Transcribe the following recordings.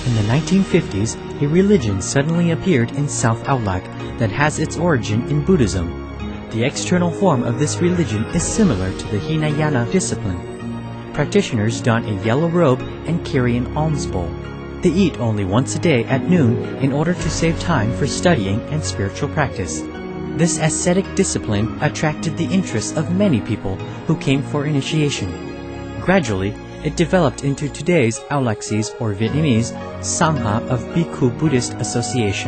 In the 1950s, a religion suddenly appeared in South Aulak that has its origin in Buddhism. The external form of this religion is similar to the Hinayana discipline. Practitioners don a yellow robe and carry an alms bowl. They eat only once a day at noon in order to save time for studying and spiritual practice. This ascetic discipline attracted the interest of many people who came for initiation. Gradually, it developed into today's Aulaxis, or Vietnamese, Sangha of Bhikkhu Buddhist Association.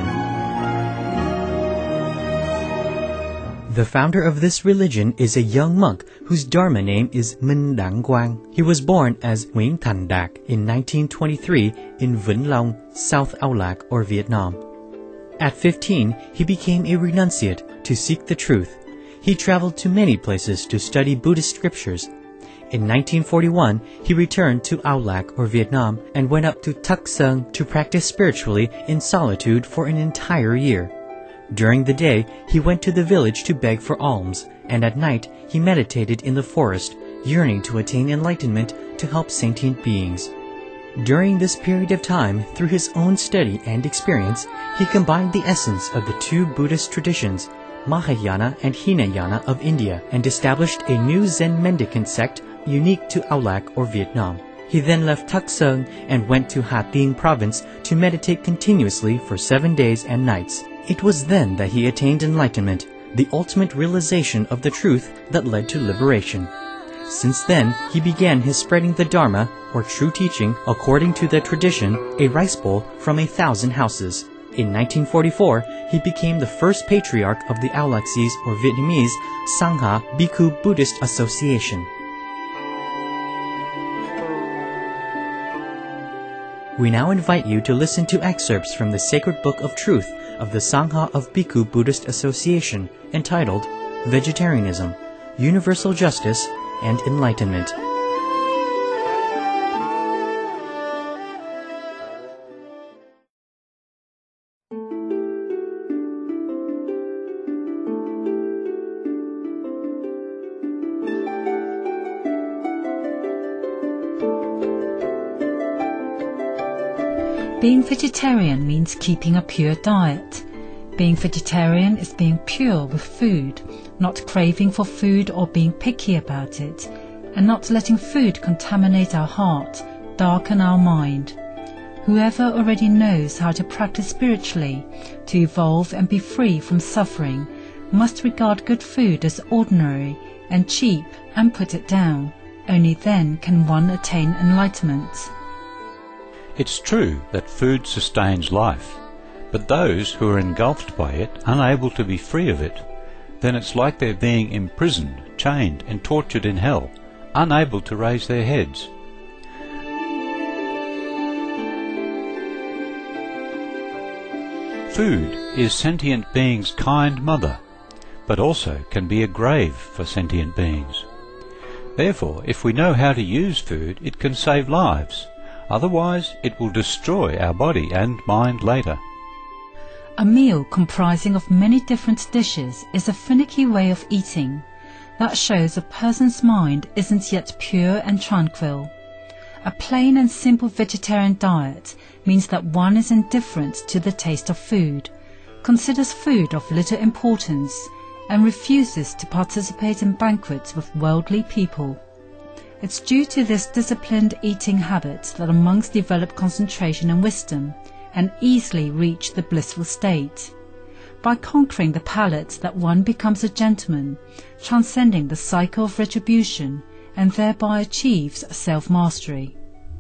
The founder of this religion is a young monk whose Dharma name is Minh Đăng Quang. He was born as Nguyễn Thành Đạt in 1923 in Vĩnh Long, South Aulac, or Vietnam. At 15, he became a renunciate to seek the truth. He traveled to many places to study Buddhist scriptures. In 1941, he returned to Aulac, or Vietnam, and went up to Tuc Song to practice spiritually in solitude for an entire year. During the day, he went to the village to beg for alms, and at night he meditated in the forest, yearning to attain enlightenment to help sentient beings. During this period of time, through his own study and experience, he combined the essence of the two Buddhist traditions, Mahayana and Hinayana of India, and established a new Zen mendicant sect unique to Aulac, or Vietnam. He then left Tuc Song and went to Ha Tinh province to meditate continuously for 7 days and nights. It was then that he attained enlightenment, the ultimate realization of the truth that led to liberation. Since then, he began his spreading the Dharma, or true teaching, according to the tradition, a rice bowl from 1,000 houses. In 1944, he became the first patriarch of the Aulaxis, or Vietnamese, Sangha Bhikkhu Buddhist Association. We now invite you to listen to excerpts from the Sacred Book of Truth of the Sangha of Bhikkhu Buddhist Association, entitled Vegetarianism, Universal Justice, and Enlightenment. Being vegetarian means keeping a pure diet. Being vegetarian is being pure with food, not craving for food or being picky about it, and not letting food contaminate our heart, darken our mind. Whoever already knows how to practice spiritually, to evolve and be free from suffering, must regard good food as ordinary and cheap and put it down. Only then can one attain enlightenment. It's true that food sustains life, but those who are engulfed by it, unable to be free of it, then it's like they're being imprisoned, chained and tortured in hell, unable to raise their heads. Food is sentient beings' kind mother, but also can be a grave for sentient beings. Therefore, if we know how to use food, it can save lives. Otherwise, it will destroy our body and mind later. A meal comprising of many different dishes is a finicky way of eating. That shows a person's mind isn't yet pure and tranquil. A plain and simple vegetarian diet means that one is indifferent to the taste of food, considers food of little importance, and refuses to participate in banquets with worldly people. It's due to this disciplined eating habit that monks develop concentration and wisdom, and easily reach the blissful state. By conquering the palate that one becomes a gentleman, transcending the cycle of retribution, and thereby achieves self-mastery.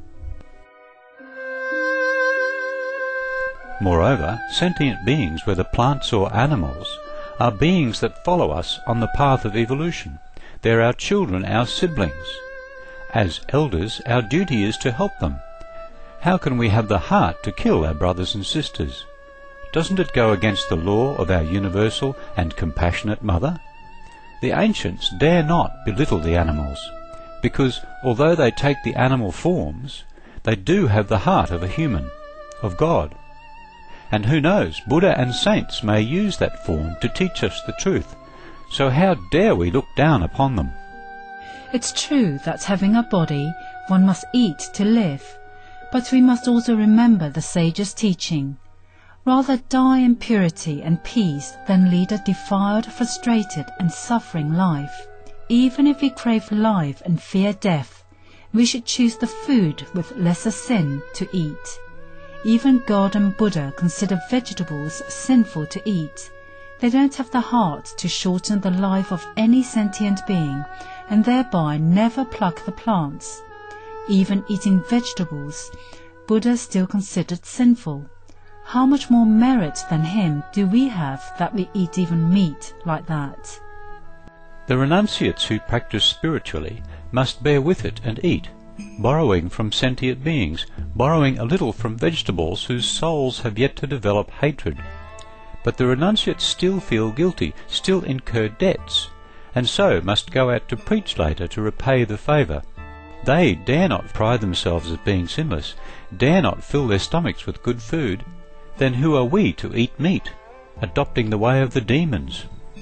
Moreover, sentient beings, whether plants or animals, are beings that follow us on the path of evolution. They're our children, our siblings. As elders, our duty is to help them. How can we have the heart to kill our brothers and sisters? Doesn't it go against the law of our universal and compassionate mother? The ancients dare not belittle the animals, because although they take the animal forms, they do have the heart of a human, of God. And who knows, Buddha and saints may use that form to teach us the truth, so how dare we look down upon them? It's true that having a body, one must eat to live, But we must also remember the sage's teaching. Rather die in purity and peace than lead a defiled, frustrated and suffering life. Even if we crave life and fear death, we should choose the food with lesser sin to eat. Even God and Buddha consider vegetables sinful to eat. They don't have the heart to shorten the life of any sentient being, and thereby never pluck the plants. Even eating vegetables, Buddha still considered sinful. How much more merit than him do we have that we eat even meat like that? The renunciates who practice spiritually must bear with it and eat, borrowing from sentient beings, borrowing a little from vegetables whose souls have yet to develop hatred. But the renunciates still feel guilty, still incur debts, and so must go out to preach later to repay the favour. They dare not pride themselves as being sinless, dare not fill their stomachs with good food. Then who are we to eat meat, adopting the way of the demons?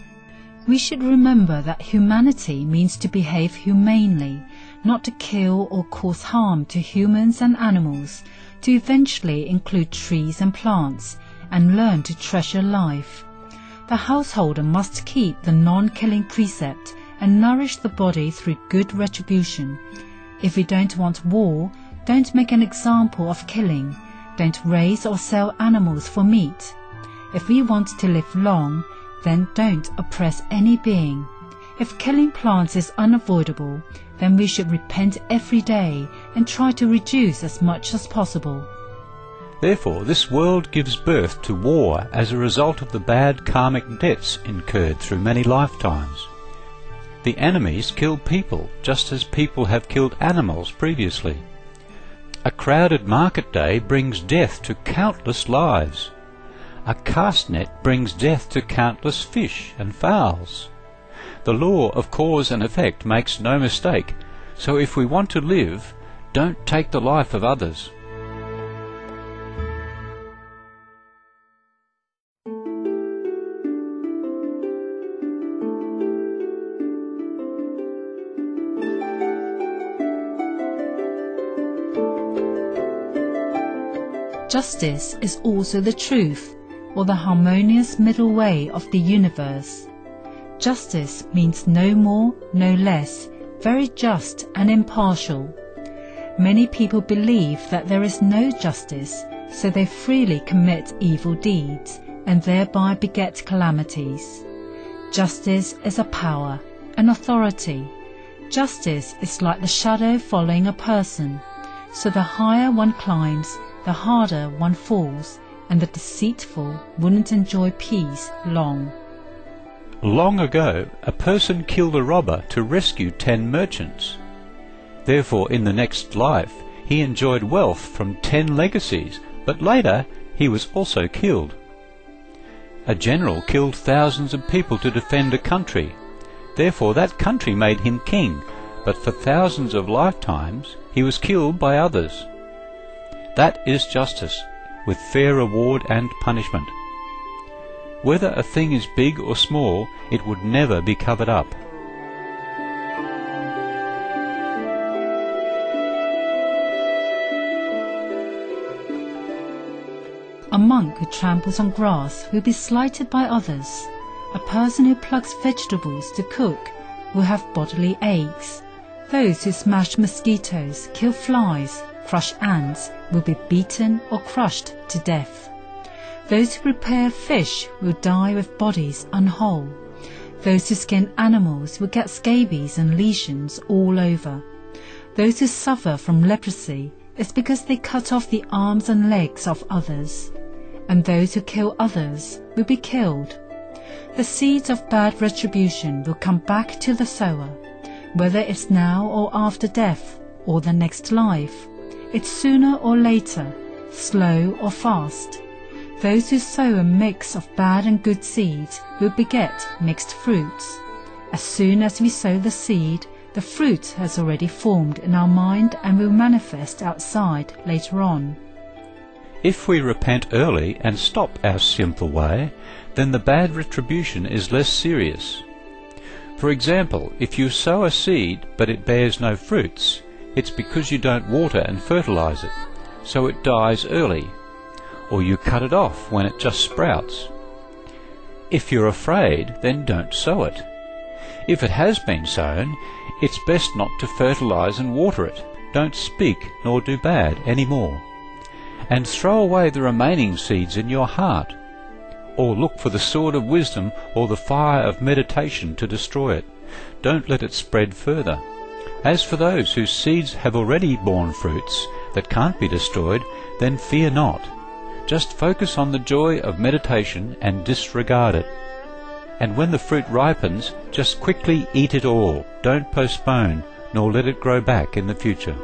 We should remember that humanity means to behave humanely, not to kill or cause harm to humans and animals, to eventually include trees and plants, and learn to treasure life. The householder must keep the non-killing precept and nourish the body through good retribution. If we don't want war, don't make an example of killing. Don't raise or sell animals for meat. If we want to live long, then don't oppress any being. If killing plants is unavoidable, then we should repent every day and try to reduce as much as possible. Therefore, this world gives birth to war as a result of the bad karmic debts incurred through many lifetimes. The enemies kill people, just as people have killed animals previously. A crowded market day brings death to countless lives. A cast net brings death to countless fish and fowls. The law of cause and effect makes no mistake, so if we want to live, don't take the life of others. Justice is also the truth, or the harmonious middle way of the universe. Justice means no more, no less, very just and impartial. Many people believe that there is no justice, so they freely commit evil deeds, and thereby beget calamities. Justice is a power, an authority. Justice is like the shadow following a person, so the higher one climbs, the harder one falls, and the deceitful wouldn't enjoy peace long. Long ago, a person killed a robber to rescue 10 merchants. Therefore, in the next life, he enjoyed wealth from 10 legacies, but later he was also killed. A general killed thousands of people to defend a country. Therefore, that country made him king, but for thousands of lifetimes he was killed by others. That is justice, with fair reward and punishment. Whether a thing is big or small, it would never be covered up. A monk who tramples on grass will be slighted by others. A person who plucks vegetables to cook will have bodily aches. Those who smash mosquitoes, kill flies, crush ants will be beaten or crushed to death. Those who prepare fish will die with bodies unwhole. Those who skin animals will get scabies and lesions all over. Those who suffer from leprosy is because they cut off the arms and legs of others. And those who kill others will be killed. The seeds of bad retribution will come back to the sower, whether it's now or after death or the next life. It's sooner or later, slow or fast. Those who sow a mix of bad and good seeds will beget mixed fruits. As soon as we sow the seed, the fruit has already formed in our mind and will manifest outside later on. If we repent early and stop our sinful way, then the bad retribution is less serious. For example, if you sow a seed but it bears no fruits, it's because you don't water and fertilize it. so it dies early, or you cut it off when it just sprouts. If you're afraid, then don't sow it. If it has been sown, it's best not to fertilize and water it. Don't speak nor do bad any more. And throw away the remaining seeds in your heart, or look for the sword of wisdom or the fire of meditation to destroy it. Don't let it spread further. As for those whose seeds have already borne fruits that can't be destroyed, then fear not. Just focus on the joy of meditation and disregard it. And when the fruit ripens, just quickly eat it all. Don't postpone, nor let it grow back in the future.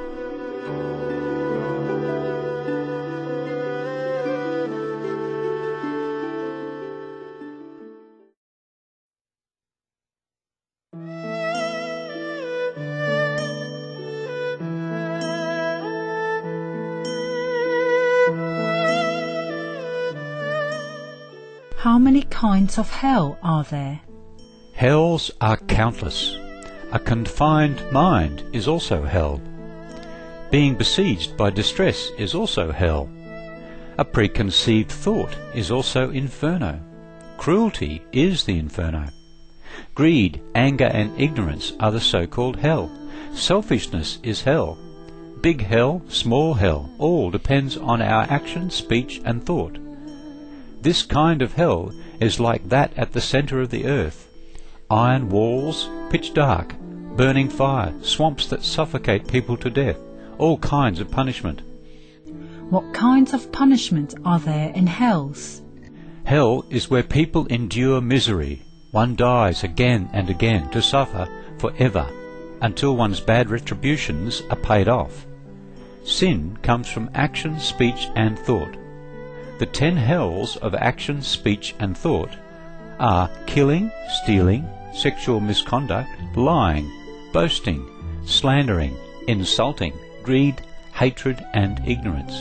How many kinds of hell are there? Hells are countless. A confined mind is also hell. Being besieged by distress is also hell. A preconceived thought is also inferno. Cruelty is the inferno. Greed, anger and ignorance are the so-called hell. Selfishness is hell. Big hell, small hell, all depends on our action, speech and thought. This kind of hell is like that at the centre of the earth. Iron walls, pitch dark, burning fire, swamps that suffocate people to death, all kinds of punishment. What kinds of punishment are there in hells? Hell is where people endure misery. One dies again and again to suffer forever, until one's bad retributions are paid off. Sin comes from action, speech and thought. The 10 hells of action, speech and thought are killing, stealing, sexual misconduct, lying, boasting, slandering, insulting, greed, hatred and ignorance.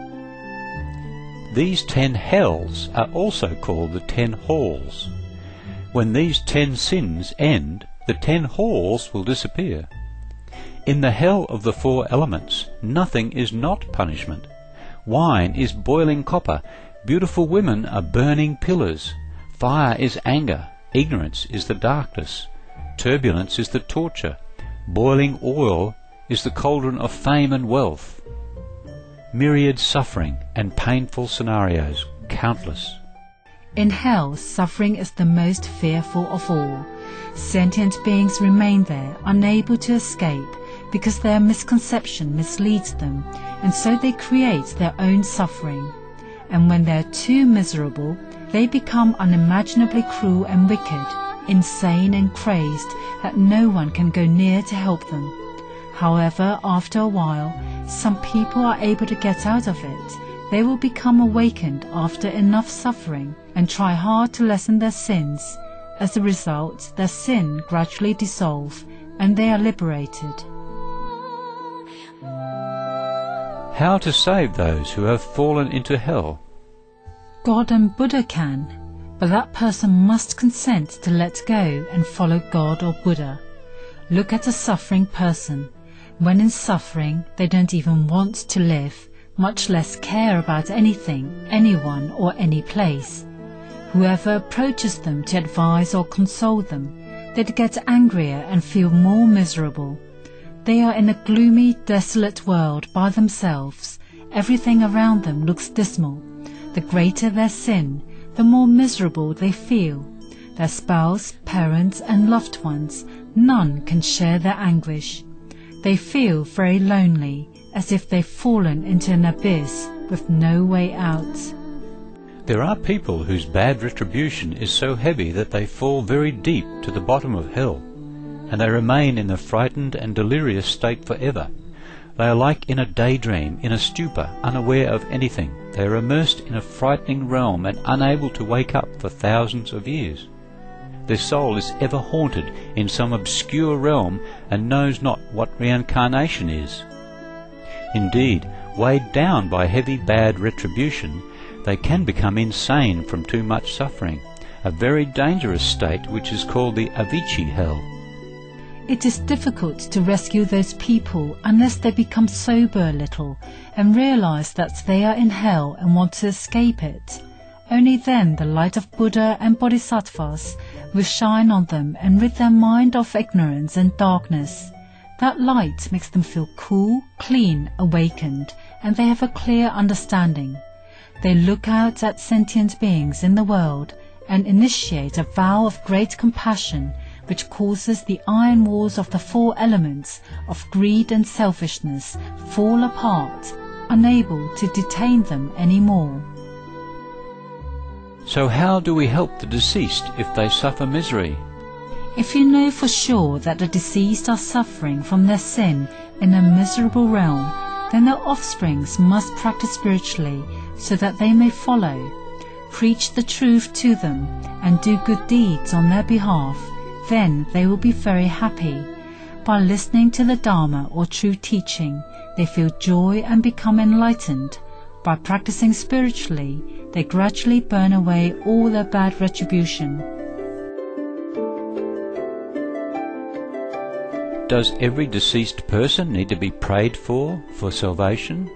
These 10 hells are also called the 10 halls. When these 10 sins end, the 10 halls will disappear. In the hell of the 4 elements, nothing is not punishment. Wine is boiling copper, beautiful women are burning pillars, fire is anger, ignorance is the darkness, turbulence is the torture, boiling oil is the cauldron of fame and wealth. Myriad suffering and painful scenarios, countless. In hell, suffering is the most fearful of all. Sentient beings remain there, unable to escape, because their misconception misleads them, and so they create their own suffering. And when they are too miserable, they become unimaginably cruel and wicked, insane and crazed, that no one can go near to help them. However, after a while, some people are able to get out of it. They will become awakened after enough suffering and try hard to lessen their sins. As a result, their sin gradually dissolves and they are liberated. How to save those who have fallen into hell? God and Buddha can, but that person must consent to let go and follow God or Buddha. Look at a suffering person. When in suffering, they don't even want to live, much less care about anything, anyone or any place. Whoever approaches them to advise or console them, they'd get angrier and feel more miserable. They are in a gloomy, desolate world by themselves. Everything around them looks dismal. The greater their sin, the more miserable they feel. Their spouse, parents and loved ones, none can share their anguish. They feel very lonely, as if they've fallen into an abyss with no way out. There are people whose bad retribution is so heavy that they fall very deep to the bottom of hell, and they remain in a frightened and delirious state forever. They are like in a daydream, in a stupor, unaware of anything. They are immersed in a frightening realm and unable to wake up for thousands of years. Their soul is ever haunted in some obscure realm and knows not what reincarnation is. Indeed, weighed down by heavy bad retribution, they can become insane from too much suffering, a very dangerous state which is called the Avicii hell. It is difficult to rescue those people unless they become sober a little and realize that they are in hell and want to escape it. Only then the light of Buddha and Bodhisattvas will shine on them and rid their mind of ignorance and darkness. That light makes them feel cool, clean, awakened, and they have a clear understanding. They look out at sentient beings in the world and initiate a vow of great compassion, which causes the iron walls of the four elements of greed and selfishness fall apart, unable to detain them any more. So how do we help the deceased if they suffer misery? If you know for sure that the deceased are suffering from their sin in a miserable realm, then their offsprings must practice spiritually so that they may follow. Preach the truth to them and do good deeds on their behalf. Then they will be very happy. By listening to the Dharma or true teaching, they feel joy and become enlightened. By practicing spiritually, they gradually burn away all their bad retribution. Does every deceased person need to be prayed for salvation?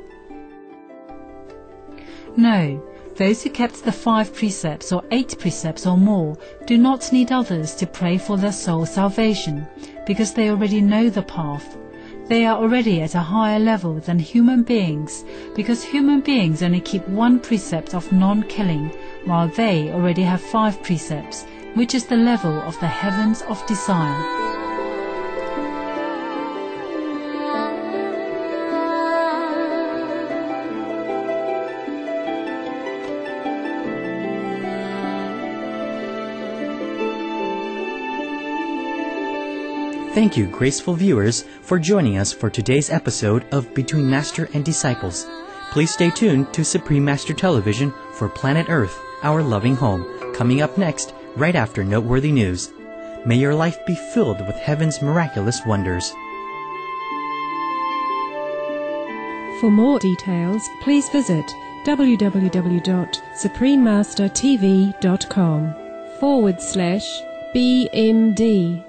No. Those who kept the 5 precepts or 8 precepts or more do not need others to pray for their soul salvation, because they already know the path. They are already at a higher level than human beings, because human beings only keep 1 precept of non-killing, while they already have 5 precepts, which is the level of the heavens of desire. Thank you, graceful viewers, for joining us for today's episode of Between Master and Disciples. Please stay tuned to Supreme Master Television for Planet Earth, Our Loving Home, coming up next, right after Noteworthy News. May your life be filled with heaven's miraculous wonders. For more details, please visit www.suprememastertv.com/BMD.